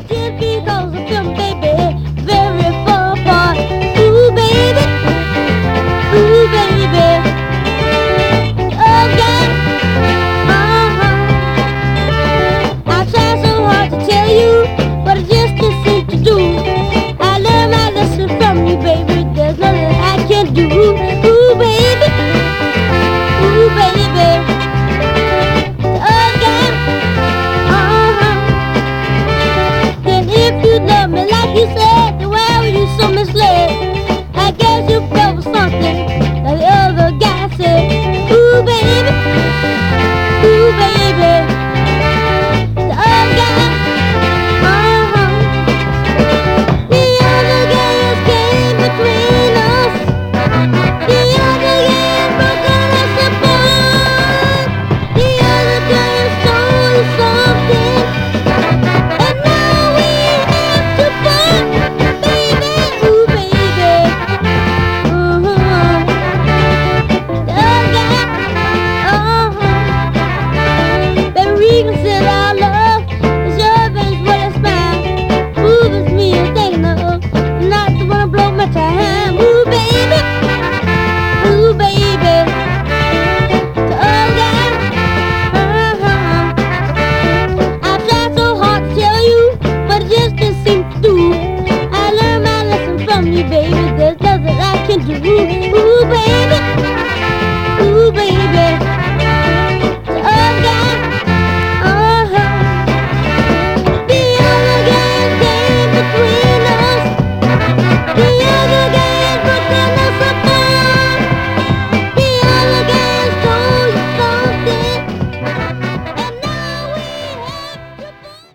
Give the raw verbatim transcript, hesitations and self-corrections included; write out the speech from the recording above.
Just because of them, baby, very far apart. Ooh, baby, ooh, baby. Oh, yeah, uh-huh. I try so hard to tell you, but I just can't seem to do. I learned my lesson from you, baby. There's nothing I can do. Ooh, baby, ooh, baby. Oh, yeah, uh-huh. And if you love me like you said.